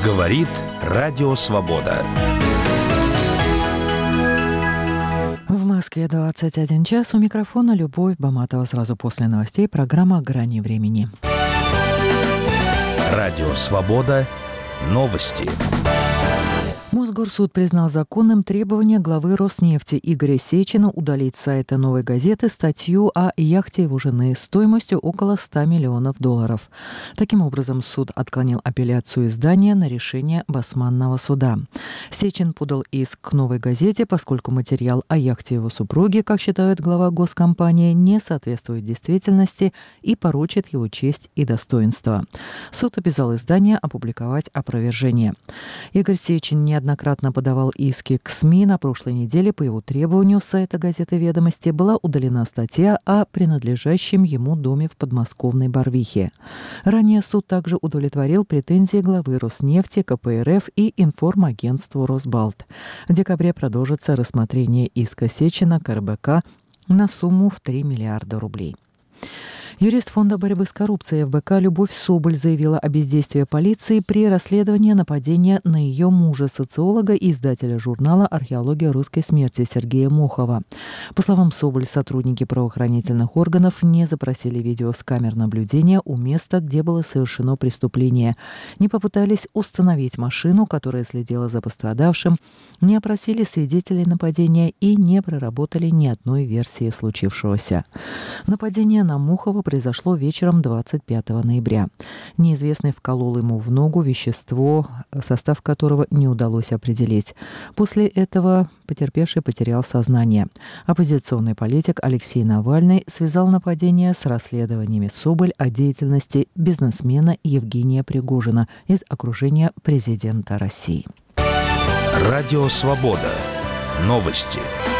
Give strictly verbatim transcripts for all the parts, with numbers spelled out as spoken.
Говорит Радио Свобода. В Москве двадцать один час. У микрофона Любовь Баматова. Сразу после новостей программа «Грани времени». Радио Свобода. Новости. Мосгорсуд признал законным требование главы Роснефти Игоря Сечина удалить с сайта «Новой газеты» статью о яхте его жены стоимостью около ста миллионов долларов. Таким образом, суд отклонил апелляцию издания на решение Басманного суда. Сечин подал иск к «Новой газете», поскольку материал о яхте его супруги, как считает глава госкомпании, не соответствует действительности и порочит его честь и достоинство. Суд обязал издание опубликовать опровержение. Игорь Сечин неоднократно Неоднократно подавал иски к СМИ. На прошлой неделе по его требованию с сайта газеты «Ведомости» была удалена статья о принадлежащем ему доме в подмосковной Барвихе. Ранее суд также удовлетворил претензии главы Роснефти, ка пэ эр эф и информагентству «Росбалт». В декабре продолжится рассмотрение иска Сечина к эр бэ ка на сумму в три миллиарда рублей. Юрист Фонда борьбы с коррупцией эф бэ ка Любовь Соболь заявила о бездействии полиции при расследовании нападения на ее мужа, социолога и издателя журнала «Археология русской смерти» Сергея Мохова. По словам Соболь, сотрудники правоохранительных органов не запросили видео с камер наблюдения у места, где было совершено преступление, не попытались установить машину, которая следила за пострадавшим, не опросили свидетелей нападения и не проработали ни одной версии случившегося. Нападение на Мохова произошло вечером двадцать пятого ноября. Неизвестный вколол ему в ногу вещество, состав которого не удалось определить. После этого потерпевший потерял сознание. Оппозиционный политик Алексей Навальный связал нападение с расследованиями Соболь о деятельности бизнесмена Евгения Пригожина из окружения президента России. Радио Свобода. Новости.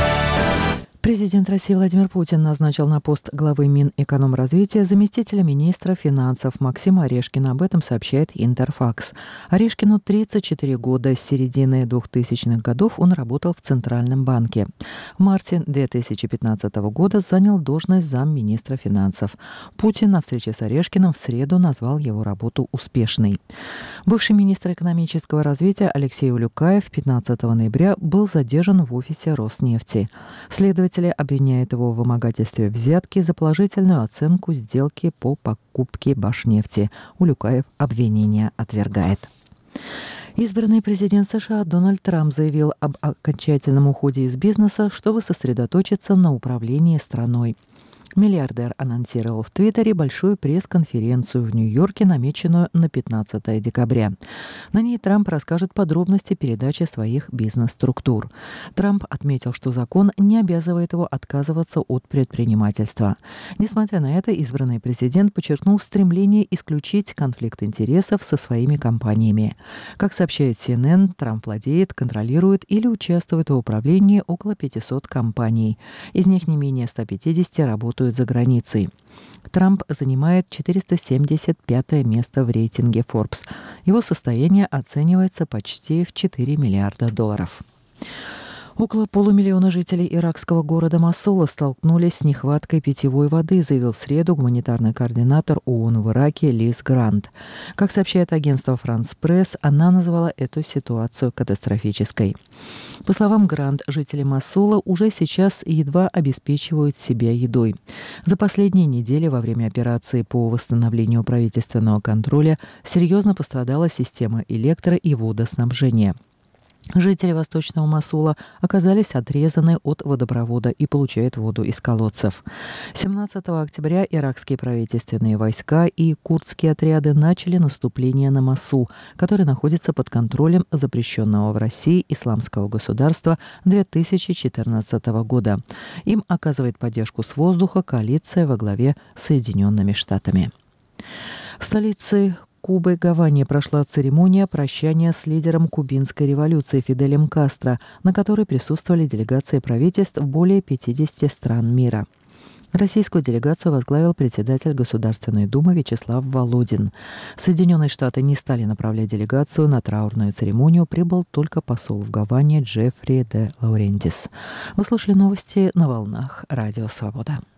Президент России Владимир Путин назначил на пост главы Минэкономразвития заместителя министра финансов Максима Орешкина. Об этом сообщает Интерфакс. Орешкину тридцать четыре года. С середины двухтысячных годов он работал в Центральном банке. В марте две тысячи пятнадцатого года занял должность замминистра финансов. Путин на встрече с Орешкиным в среду назвал его работу успешной. Бывший министр экономического развития Алексей Улюкаев пятнадцатого ноября был задержан в офисе Роснефти. Следователь обвиняет его в вымогательстве взятки за положительную оценку сделки по покупке Башнефти. Улюкаев обвинение отвергает. Избранный президент США Дональд Трамп заявил об окончательном уходе из бизнеса, чтобы сосредоточиться на управлении страной. Миллиардер анонсировал в Твиттере большую пресс-конференцию в Нью-Йорке, намеченную на пятнадцатого декабря. На ней Трамп расскажет подробности передачи своих бизнес-структур. Трамп отметил, что закон не обязывает его отказываться от предпринимательства. Несмотря на это, избранный президент подчеркнул стремление исключить конфликт интересов со своими компаниями. Как сообщает си эн эн, Трамп владеет, контролирует или участвует в управлении около пятисот компаний. Из них не менее ста пятидесяти работают за границей. Трамп занимает четыреста семьдесят пятое место в рейтинге Forbes. Его состояние оценивается почти в четыре миллиарда долларов. Около полумиллиона жителей иракского города Мосула столкнулись с нехваткой питьевой воды, заявил в среду гуманитарный координатор ООН в Ираке Лиз Грант. Как сообщает агентство «Франс Пресс», она назвала эту ситуацию катастрофической. По словам Грант, жители Мосула уже сейчас едва обеспечивают себя едой. За последние недели во время операции по восстановлению правительственного контроля серьезно пострадала система электро- и водоснабжения. Жители Восточного Мосула оказались отрезаны от водопровода и получают воду из колодцев. семнадцатого октября иракские правительственные войска и курдские отряды начали наступление на Мосул, который находится под контролем запрещенного в России Исламского государства две тысячи четырнадцатого года. Им оказывает поддержку с воздуха коалиция во главе с Соединенными Штатами. В столице Кубы Гаване прошла церемония прощания с лидером кубинской революции Фиделем Кастро, на которой присутствовали делегации правительств более пятидесяти стран мира. Российскую делегацию возглавил председатель Государственной Думы Вячеслав Володин. Соединенные Штаты не стали направлять делегацию на траурную церемонию, прибыл только посол в Гаване Джеффри де Лаурентис. Вы слушали новости на волнах Радио Свобода.